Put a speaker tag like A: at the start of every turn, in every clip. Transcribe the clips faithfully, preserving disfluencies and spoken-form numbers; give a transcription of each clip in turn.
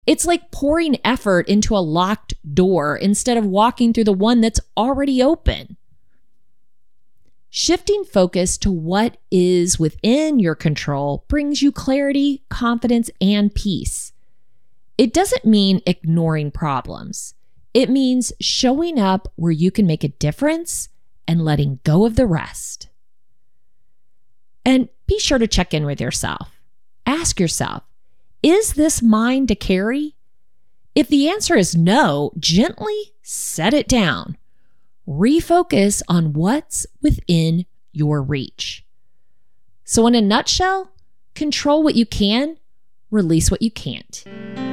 A: It's like pouring effort into a locked door instead of walking through the one that's already open. Shifting focus to what is within your control brings you clarity, confidence, and peace. It doesn't mean ignoring problems. It means showing up where you can make a difference and letting go of the rest. And be sure to check in with yourself. Ask yourself, is this mine to carry? If the answer is no, gently set it down. Refocus on what's within your reach. So in a nutshell, control what you can, release what you can't.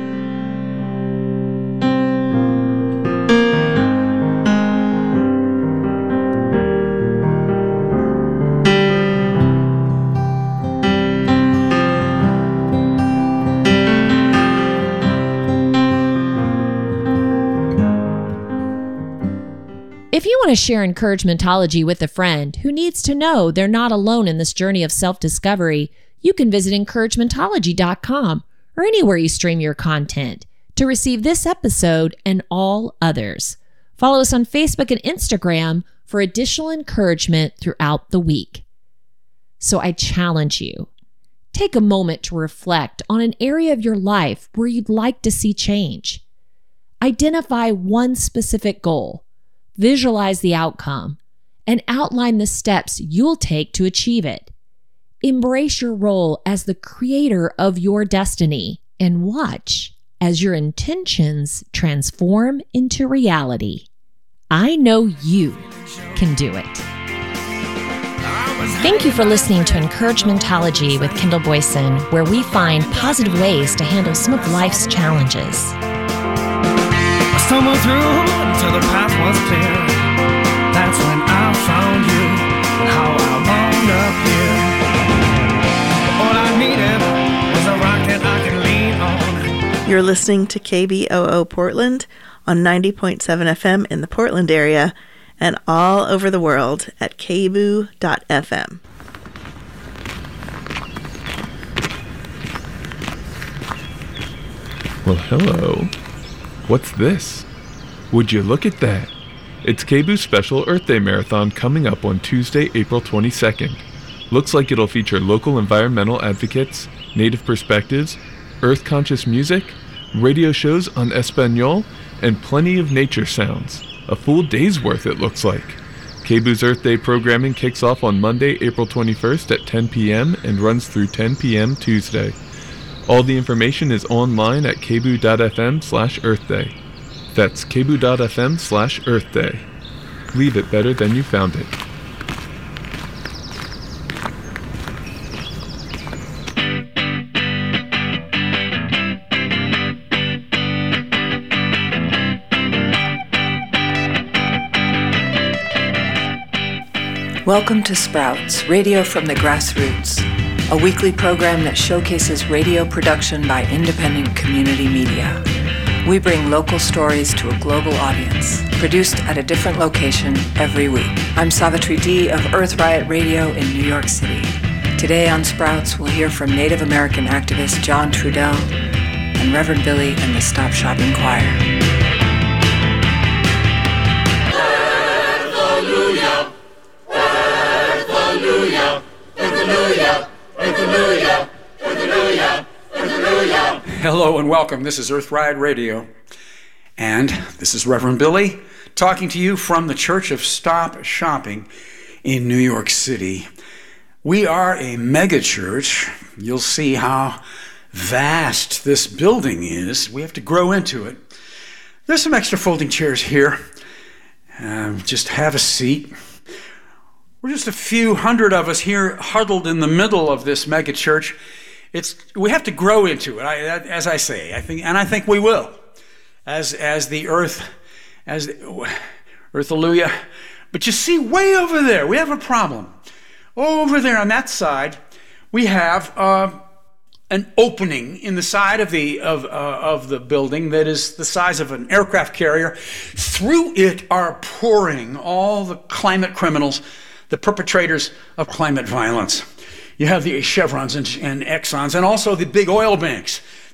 A: If you want to share Encouragementology with a friend who needs to know they're not alone in this journey of self-discovery, you can visit encouragementology dot com or anywhere you stream your content to receive this episode and all others. Follow us on Facebook and Instagram for additional encouragement throughout the week. So I challenge you, take a moment to reflect on an area of your life where you'd like to see change. Identify one specific goal. Visualize the outcome, and outline the steps you'll take to achieve it. Embrace your role as the creator of your destiny and watch as your intentions transform into reality. I know you can do it. Thank you for listening to Encouragementology with Kendall Boyson, where we find positive ways to handle some of life's challenges.
B: Stumbled through until the path was clear. That's when I found you and how I wound up here. All I needed was a rock that I can lean on.
C: You're listening to K B O O Portland on ninety point seven F M in the Portland area and all over the world at k b o o dot f m.
D: Well, hello. What's this? Would you look at that? It's K B O O's special Earth Day Marathon coming up on Tuesday, April twenty-second. Looks like it'll feature local environmental advocates, native perspectives, earth-conscious music, radio shows on Espanol, and plenty of nature sounds. A full day's worth, it looks like. K B O O's Earth Day programming kicks off on Monday, April twenty-first at ten p.m. and runs through ten p.m. Tuesday. All the information is online at k b o o dot f m slash earth day. That's k b o o dot f m slash earth day. Leave it better than you found it.
E: Welcome to Sprouts, radio from the grassroots, a weekly program that showcases radio production by independent community media. We bring local stories to a global audience, produced at a different location every week. I'm Savitri D. of Earth Riot Radio in New York City. Today on Sprouts, we'll hear from Native American activist John Trudell and Reverend Billy and the Stop Shopping Choir.
F: Hallelujah! Hallelujah! Hallelujah! Hallelujah! Hallelujah! Hallelujah!
G: Hello and welcome. This is Earth Riot Radio, and this is Reverend Billy talking to you from the Church of Stop Shopping in New York City. We are a mega church. You'll see how vast this building is. We have to grow into it. There's some extra folding chairs here. Um, just have a seat. We're just a few hundred of us here huddled in the middle of this mega church. It's we have to grow into it, I, as I say. I think, and I think we will, as as the earth, as the, Earth-alleluia. But you see, way over there, we have a problem. Over there on that side, we have uh, an opening in the side of the of uh, of the building that is the size of an aircraft carrier. Through it are pouring all the climate criminals, the perpetrators of climate violence. You have the Chevrons and, and Exxons, and also the big oil banks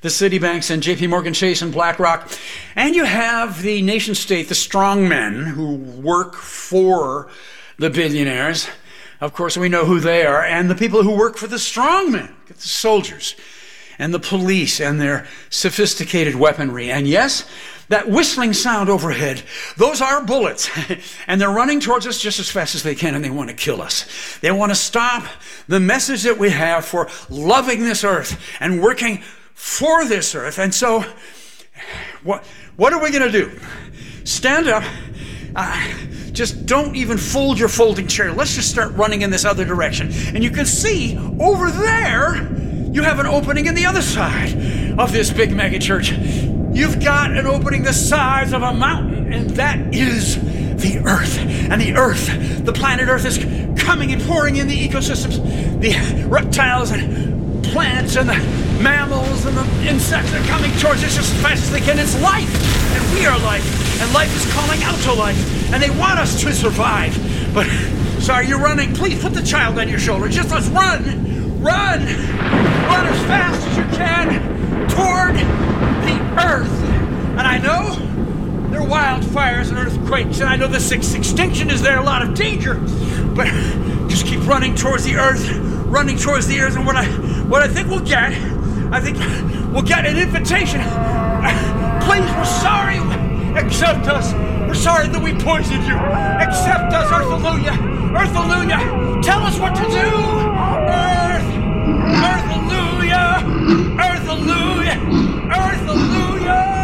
G: the Citibanks and J P Morgan Chase and BlackRock. And you have the nation state, the strong men who work for the billionaires. Of course, we know who they are. And the people who work for the strong men, the soldiers and the police and their sophisticated weaponry. And yes, that whistling sound overhead, those are bullets. And they're running towards us just as fast as they can, and they want to kill us. They want to stop the message that we have for loving this earth and working for this earth. And so, what, what are we going to do? Stand up. Uh, just don't even fold your folding chair. Let's just start running in this other direction. And you can see over there, you have an opening in the other side of this big mega church. You've got an opening the size of a mountain, and that is the earth. And the earth, the planet earth, is coming and pouring in the ecosystems, the reptiles and plants and the mammals and the insects are coming towards us just as fast as they can. It's life, and we are life, and life is calling out to life, and they want us to survive. But, sorry, you're running. Please put the child on your shoulder. Just let's run, run, run as fast as you can toward the earth. And I know there are wildfires and earthquakes, and I know the sixth extinction is there, a lot of danger, but just keep running towards the earth, running towards the earth, and what I what I think we'll get, I think we'll get an invitation. Please, we're sorry, accept us. We're sorry that we poisoned you. Accept us, Earthallunya, Earthallunya. Tell us what to do. Earth, Earthallunya, Earthallunya, Earthallunya.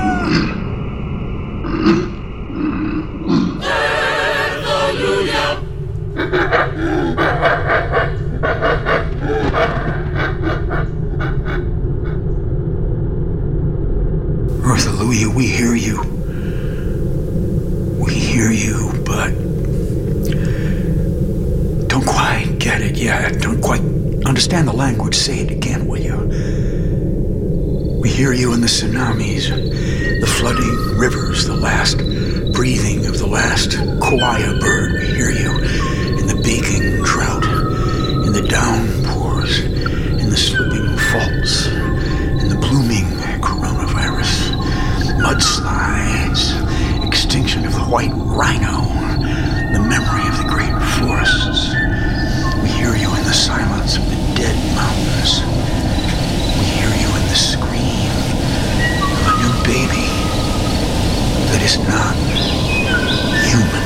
G: Earthallunya, we hear you. We hear you, but don't quite get it yet. Don't quite understand the language. Say it again, will you? We hear you in the tsunamis, the flooding rivers, the last breathing of the last koala bird. We hear you in the baking drought, in the downpours, in the slipping faults, in the blooming coronavirus, mudslides, extinction of the white rhino, the memory of the great forests. We hear you in the silence of the dead mountains. We hear you in the scream of a new baby that is not human.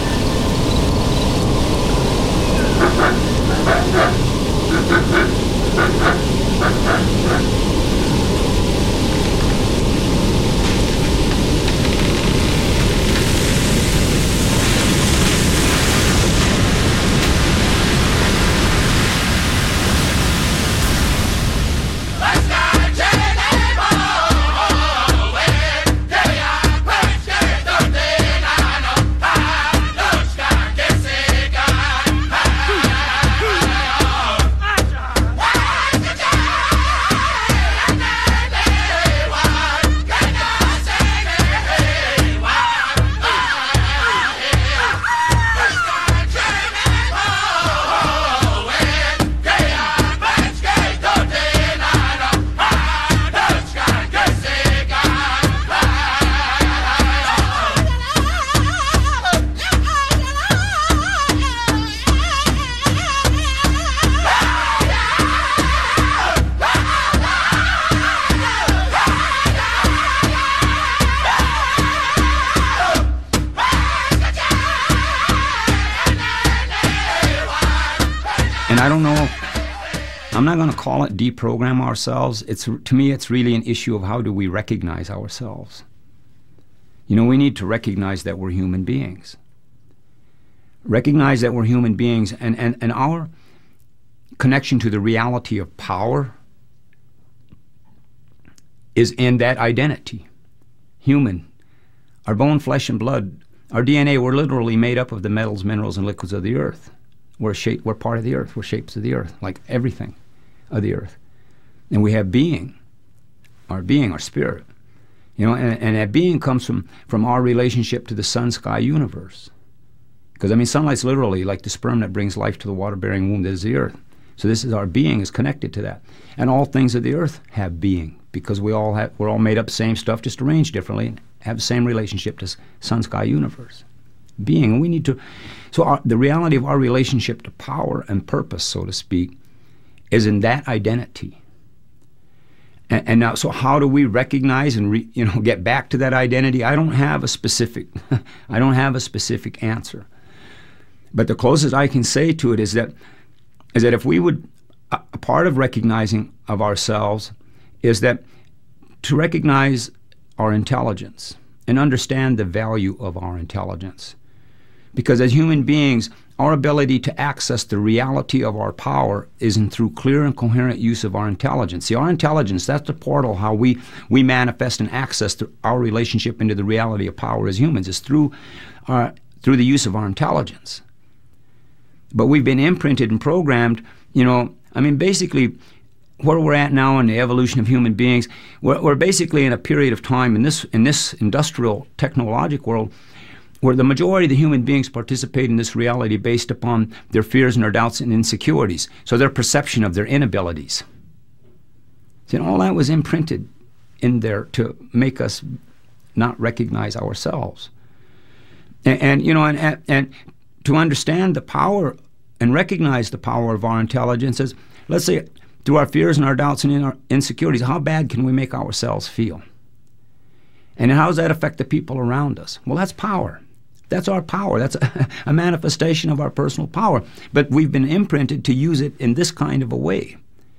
H: I'm not going to call it deprogram ourselves. It's, to me, it's really an issue of how do we recognize ourselves. You know, we need to recognize that we're human beings. Recognize that we're human beings, and, and, and our connection to the reality of power is in that identity. Human. Our bone, flesh, and blood, our D N A, we're literally made up of the metals, minerals, and liquids of the earth. We're, shape, we're part of the earth. We're shapes of the earth, like everything of the earth. And we have being, our being, our spirit. You know, and, and that being comes from, from our relationship to the sun, sky, universe. Because, I mean, sunlight's literally like the sperm that brings life to the water-bearing womb that is the earth. So this is our being is connected to that. And all things of the earth have being, because we all have, we're all made up same stuff, just arranged differently, and have the same relationship to sun, sky, universe. Being, and we need to, so our, the reality of our relationship to power and purpose, so to speak, is in that identity. And, and now, so how do we recognize and re, you know get back to that identity? I don't have a specific, I don't have a specific answer. But the closest I can say to it is that, is that if we would, a, a part of recognizing of ourselves is that to recognize our intelligence and understand the value of our intelligence. Because as human beings, our ability to access the reality of our power is in through clear and coherent use of our intelligence. See, our intelligence, that's the portal how we, we manifest and access the, our relationship into the reality of power as humans, is through, our, through the use of our intelligence. But we've been imprinted and programmed, you know, I mean, basically, where we're at now in the evolution of human beings, we're, we're basically in a period of time in this, in this industrial technologic world where the majority of the human beings participate in this reality based upon their fears and their doubts and insecurities, so their perception of their inabilities. See, and all that was imprinted in there to make us not recognize ourselves. And, and you know, and, and, and to understand the power and recognize the power of our intelligence is, let's say, through our fears and our doubts and in our insecurities, how bad can we make ourselves feel? And how does that affect the people around us? Well, that's power. That's our power. That's a, a manifestation of our personal power. But we've been imprinted to use it in this kind of a way.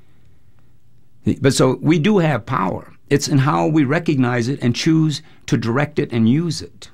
H: But so we do have power. It's in how we recognize it and choose to direct it and use it.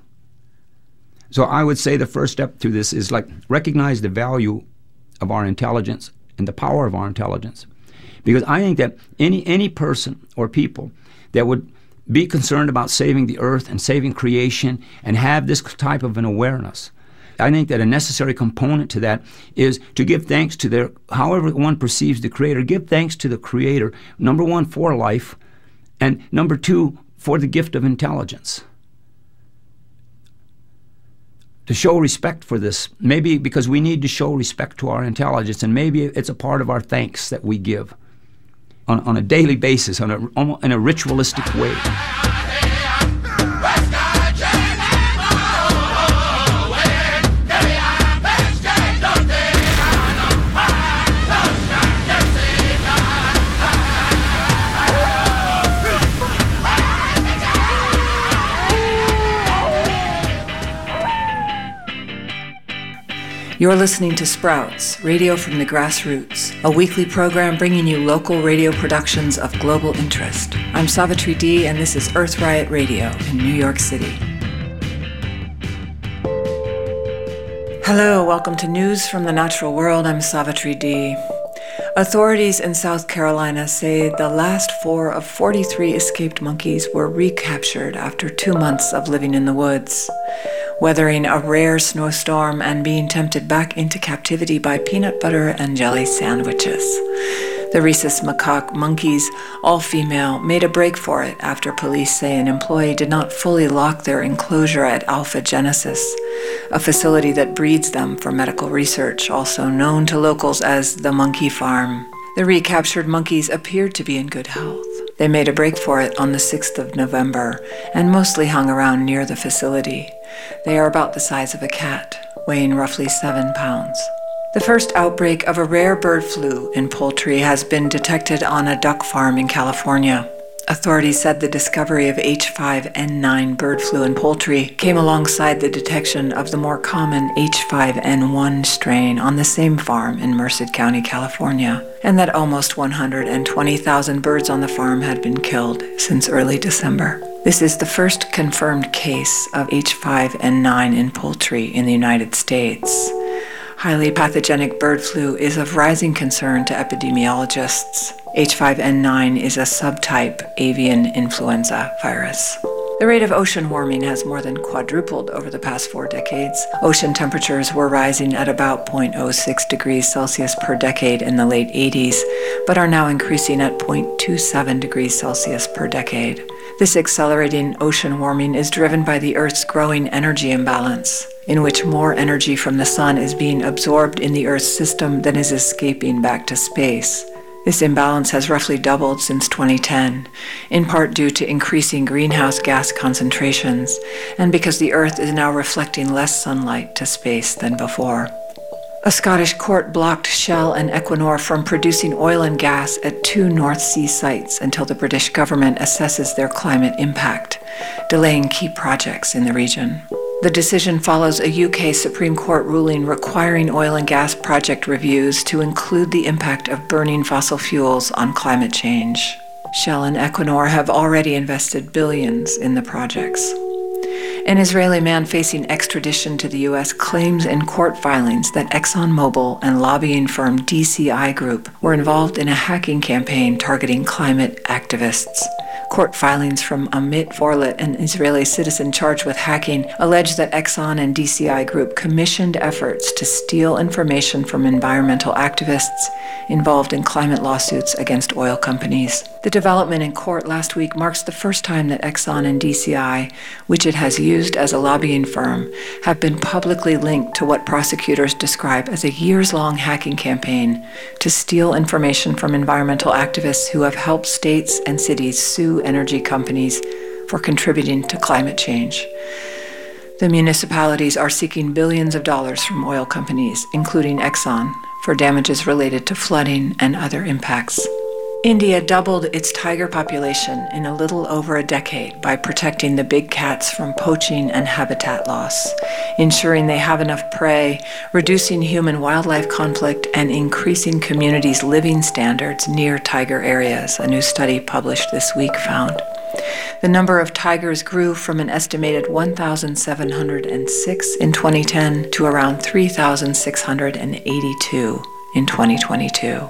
H: So I would say the first step to this is like recognize the value of our intelligence and the power of our intelligence. Because I think that any any person or people that would be concerned about saving the earth and saving creation and have this type of an awareness, I think that a necessary component to that is to give thanks to their, however one perceives the Creator, give thanks to the Creator, number one, for life, and number two, for the gift of intelligence. To show respect for this, maybe because we need to show respect to our intelligence, and maybe it's a part of our thanks that we give on, on a daily basis, on a, in a ritualistic way.
E: You're listening to Sprouts, radio from the grassroots, a weekly program bringing you local radio productions of global interest. I'm Savitri D, and this is Earth Riot Radio in New York City. Hello, welcome to News from the Natural World. I'm Savitri D. Authorities in South Carolina say the last four of forty-three escaped monkeys were recaptured after two months of living in the woods. Weathering a rare snowstorm and being tempted back into captivity by peanut butter and jelly sandwiches. The rhesus macaque monkeys, all female, made a break for it after police say an employee did not fully lock their enclosure at Alpha Genesis, a facility that breeds them for medical research, also known to locals as the Monkey Farm. The recaptured monkeys appeared to be in good health. They made a break for it on the sixth of November and mostly hung around near the facility. They are about the size of a cat, weighing roughly seven pounds. The first outbreak of a rare bird flu in poultry has been detected on a duck farm in California. Authorities said the discovery of H five N nine bird flu in poultry came alongside the detection of the more common H five N one strain on the same farm in Merced County, California, and that almost one hundred twenty thousand birds on the farm had been killed since early December. This is the first confirmed case of H five N nine in poultry in the United States. Highly pathogenic bird flu is of rising concern to epidemiologists. H five N nine is a subtype avian influenza virus. The rate of ocean warming has more than quadrupled over the past four decades. Ocean temperatures were rising at about zero point zero six degrees Celsius per decade in the late eighties, but are now increasing at zero point two seven degrees Celsius per decade. This accelerating ocean warming is driven by the Earth's growing energy imbalance. in which more energy from the sun is being absorbed in the Earth's system than is escaping back to space. This imbalance has roughly doubled since twenty ten, in part due to increasing greenhouse gas concentrations, and because the Earth is now reflecting less sunlight to space than before. A Scottish court blocked Shell and Equinor from producing oil and gas at two North Sea sites until the British government assesses their climate impact, delaying key projects in the region. The decision follows a U K Supreme Court ruling requiring oil and gas project reviews to include the impact of burning fossil fuels on climate change. Shell and Equinor have already invested billions in the projects. An Israeli man facing extradition to the U S claims in court filings that ExxonMobil and lobbying firm D C I Group were involved in a hacking campaign targeting climate activists. Court filings from Amit Vorlet, an Israeli citizen charged with hacking, allege that Exxon and D C I Group commissioned efforts to steal information from environmental activists involved in climate lawsuits against oil companies. The development in court last week marks the first time that Exxon and D C I, which it has used as a lobbying firm, have been publicly linked to what prosecutors describe as a years-long hacking campaign to steal information from environmental activists who have helped states and cities sue energy companies for contributing to climate change. The municipalities are seeking billions of dollars from oil companies, including Exxon, for damages related to flooding and other impacts. India doubled its tiger population in a little over a decade by protecting the big cats from poaching and habitat loss, ensuring they have enough prey, reducing human-wildlife conflict, and increasing communities' living standards near tiger areas, a new study published this week found. The number of tigers grew from an estimated one thousand seven hundred six in twenty ten to around three thousand six hundred eighty-two in twenty twenty-two.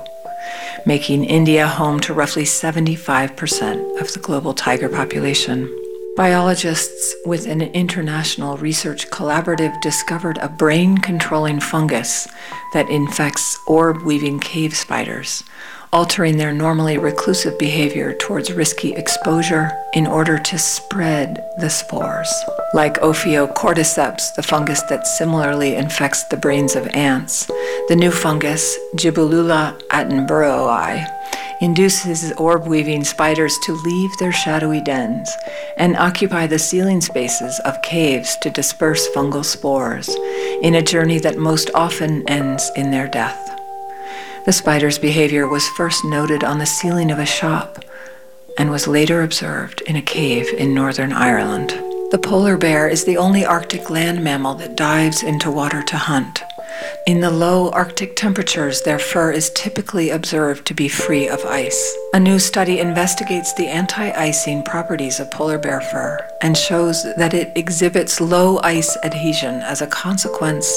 E: Making India home to roughly seventy-five percent of the global tiger population. Biologists with an international research collaborative discovered a brain-controlling fungus that infects orb-weaving cave spiders, altering their normally reclusive behavior towards risky exposure in order to spread the spores. Like Ophiocordyceps, the fungus that similarly infects the brains of ants, the new fungus, Gibellula attenboroughii, induces orb-weaving spiders to leave their shadowy dens and occupy the ceiling spaces of caves to disperse fungal spores in a journey that most often ends in their death. The spider's behavior was first noted on the ceiling of a shop and was later observed in a cave in Northern Ireland. The polar bear is the only Arctic land mammal that dives into water to hunt. In the low Arctic temperatures, their fur is typically observed to be free of ice. A new study investigates the anti-icing properties of polar bear fur and shows that it exhibits low ice adhesion as a consequence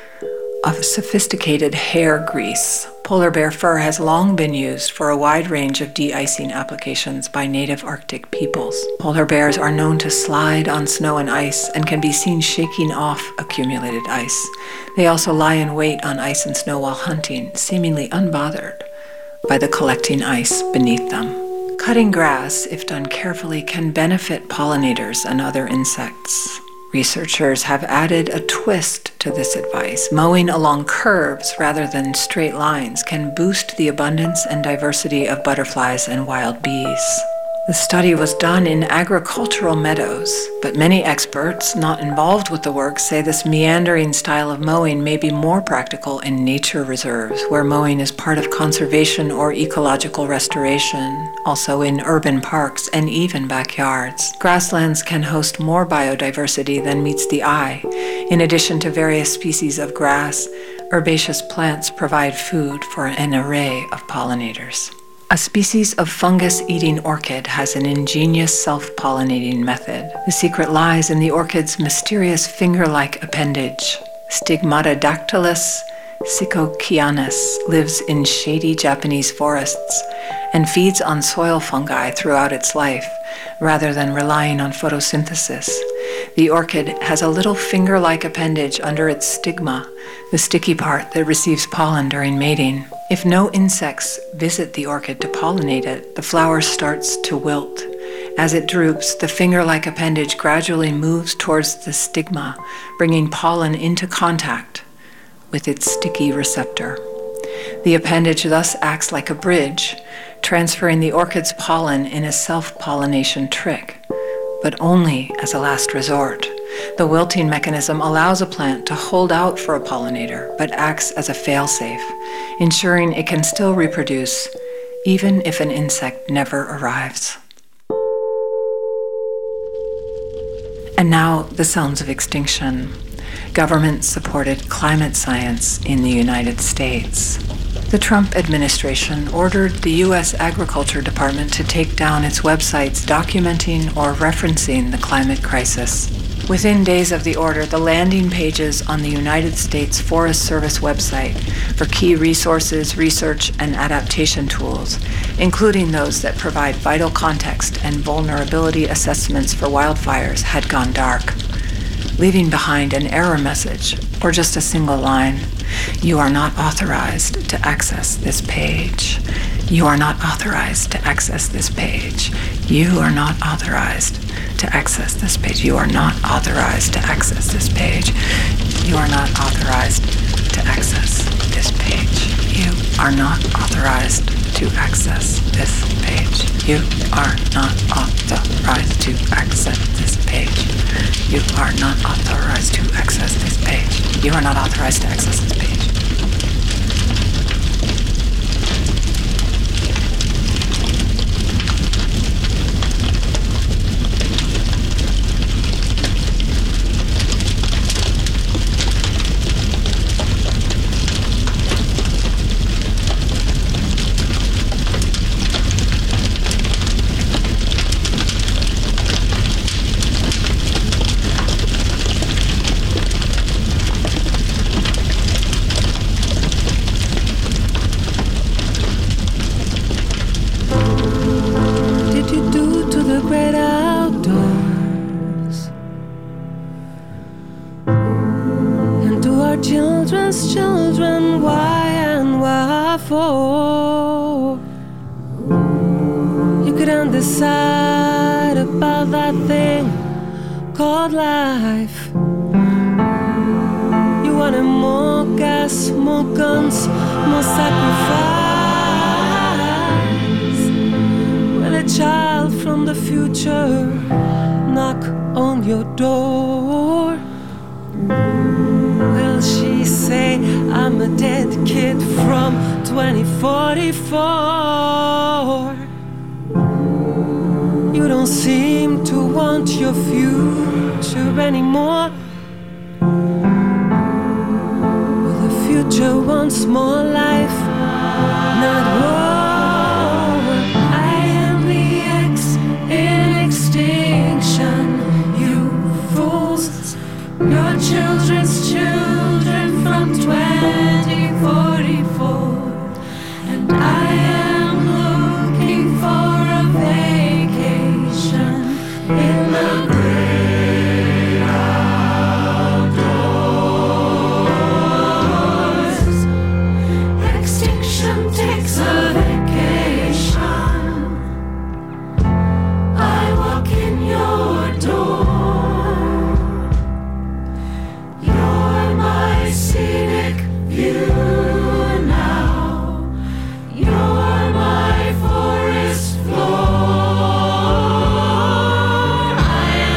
E: of sophisticated hair grease. Polar bear fur has long been used for a wide range of de-icing applications by native Arctic peoples. Polar bears are known to slide on snow and ice and can be seen shaking off accumulated ice. They also lie in wait on ice and snow while hunting, seemingly unbothered by the collecting ice beneath them. Cutting grass, if done carefully, can benefit pollinators and other insects. Researchers have added a twist to this advice. Mowing along curves rather than straight lines can boost the abundance and diversity of butterflies and wild bees. The study was done in agricultural meadows, but many experts not involved with the work say this meandering style of mowing may be more practical in nature reserves, where mowing is part of conservation or ecological restoration, also in urban parks and even backyards. Grasslands can host more biodiversity than meets the eye. In addition to various species of grass, herbaceous plants provide food for an array of pollinators. A species of fungus-eating orchid has an ingenious self-pollinating method. The secret lies in the orchid's mysterious finger-like appendage. Stigmatodactylus cicochianus lives in shady Japanese forests and feeds on soil fungi throughout its life, rather than relying on photosynthesis. The orchid has a little finger-like appendage under its stigma, the sticky part that receives pollen during mating. If no insects visit the orchid to pollinate it, the flower starts to wilt, As it droops, the finger-like appendage gradually moves towards the stigma, bringing pollen into contact with its sticky receptor. The appendage thus acts like a bridge, transferring the orchid's pollen in a self-pollination trick, but only as a last resort. The wilting mechanism allows a plant to hold out for a pollinator, but acts as a fail-safe, ensuring it can still reproduce, even if an insect never arrives. And now, the sounds of extinction. Government-supported climate science in the United States. The Trump administration ordered the U S Agriculture Department to take down its websites documenting or referencing the climate crisis. Within days of the order, the landing pages on the United States Forest Service website for key resources, research, and adaptation tools, including those that provide vital context and vulnerability assessments for wildfires, had gone dark, leaving behind an error message or just a single line. You are not authorized to access this page. You are not authorized to access this page. You are not authorized to access this page. You are not authorized to access this page. You are not authorized to access this page. You are not authorized to access this page. You are not authorized to access this page. You are not authorized to access this page. You are not authorized to access this page.
I: Decide about that thing called life. You wanted more gas, more guns, more sacrifice. Will a child from the future knock on your door? Will she say, I'm a dead kid from twenty forty-four? You don't seem to want your future anymore. Well, the future wants more life, not war. I am the X in extinction, you fools. Your children's children from twenty forty-four. And I am looking for a vacation in the great outdoors. Extinction takes a vacation. I walk in your door. You're my scenic view now. You're my forest floor. I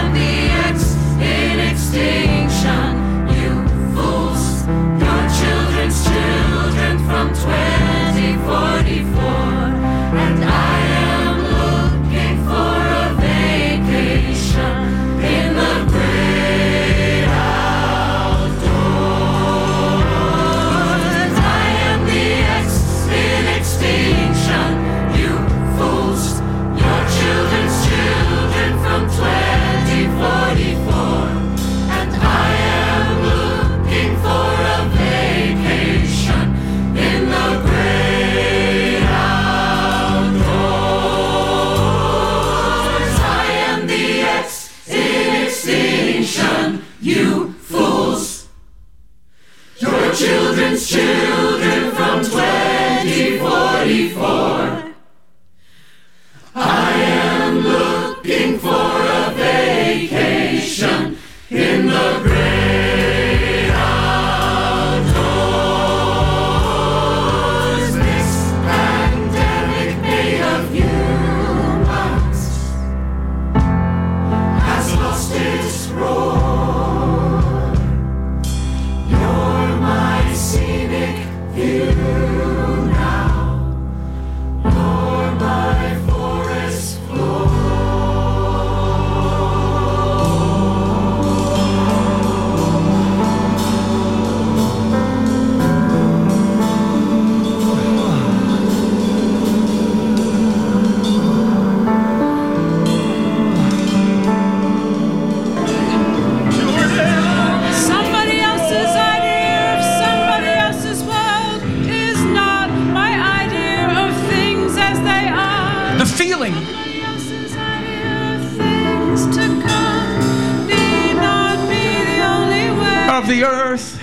G: of the earth.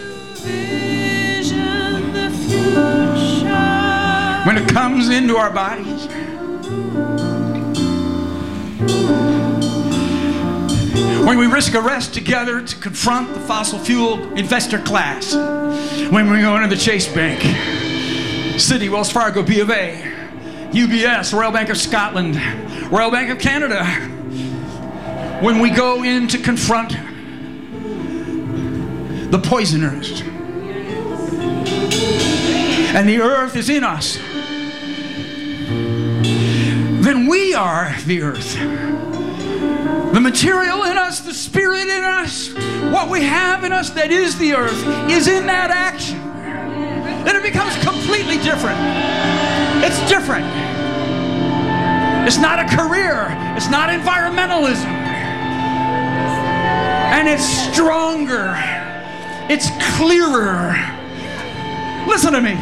G: When it comes into our bodies, when we risk arrest together to confront the fossil fuel investor class, when we go into the Chase Bank, Citi, Wells Fargo, B of A, U B S, Royal Bank of Scotland, Royal Bank of Canada, when we go in to confront the poisoners, and the earth is in us, then we are the earth. The material in us, the spirit in us, what we have in us that is the earth is in that action. Then it becomes completely different. It's different. It's not a career. It's not environmentalism. And it's stronger. It's clearer. Listen to me.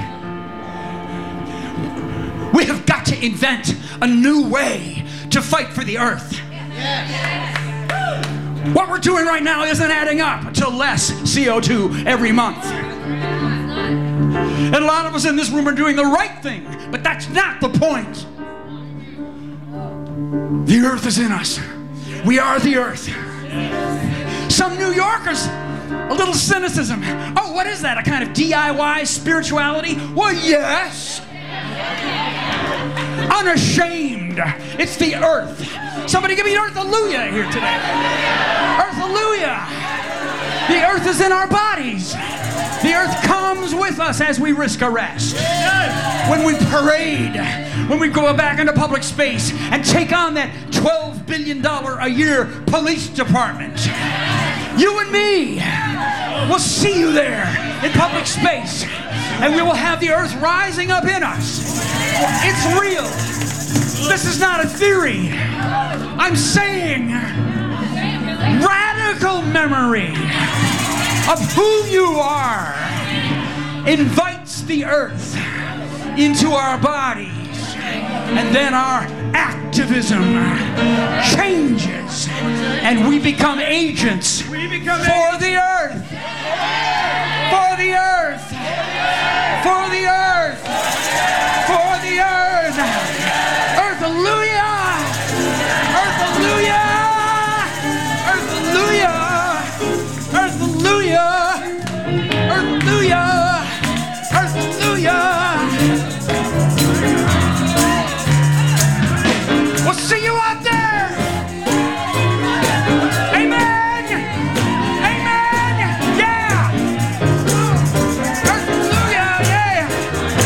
G: We have got to invent a new way to fight for the earth. What we're doing right now isn't adding up to less C O two every month. And a lot of us in this room are doing the right thing, but that's not the point. The earth is in us. We are the earth. Some New Yorkers, a little cynicism. Oh, what is that? A kind of D I Y spirituality? Well, yes. Unashamed. It's the earth. Somebody give me an earth-alleluia here today. Earth-alleluia. The earth is in our bodies. The earth comes with us as we risk arrest. When we parade, when we go back into public space and take on that twelve billion dollars a year police department. You and me will see you there in public space, and we will have the earth rising up in us. It's real. This is not a theory. I'm saying radical memory of who you are invites the earth into our bodies, and then our activism changes, and we become agents for the earth, for the earth, for the earth, for the earth. Earth-alleluia! Earth-alleluia! Earth-alleluia! Earth-alleluia! Earth-alleluia! Earth-alleluia! We'll see you out there! Amen! Amen! Yeah! Earth-alleluia! Yeah!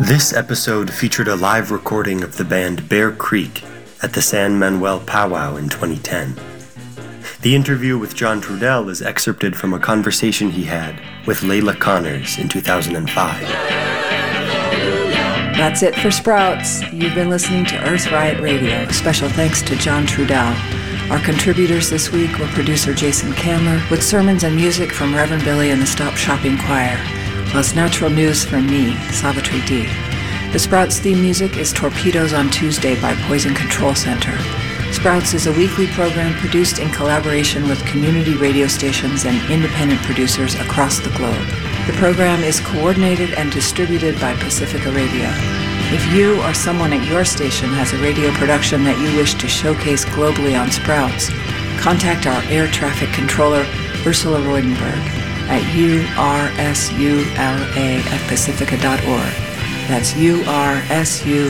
J: This episode featured a live recording of the band Bear Creek at the San Manuel Powwow in twenty ten. The interview with John Trudell is excerpted from a conversation he had with Layla Connors in two thousand five.
E: That's it for Sprouts. You've been listening to Earth Riot Radio. Special thanks to John Trudell. Our contributors this week were producer Jason Candler, with sermons and music from Reverend Billy and the Stop Shopping Choir, plus natural news from me, Savitri D. The Sprouts theme music is Torpedoes on Tuesday by Poison Control Center. Sprouts is a weekly program produced in collaboration with community radio stations and independent producers across the globe. The program is coordinated and distributed by Pacifica Radio. If you or someone at your station has a radio production that you wish to showcase globally on Sprouts, contact our air traffic controller, Ursula Roidenberg, at U R S U L A at pacifica dot org. That's U R S U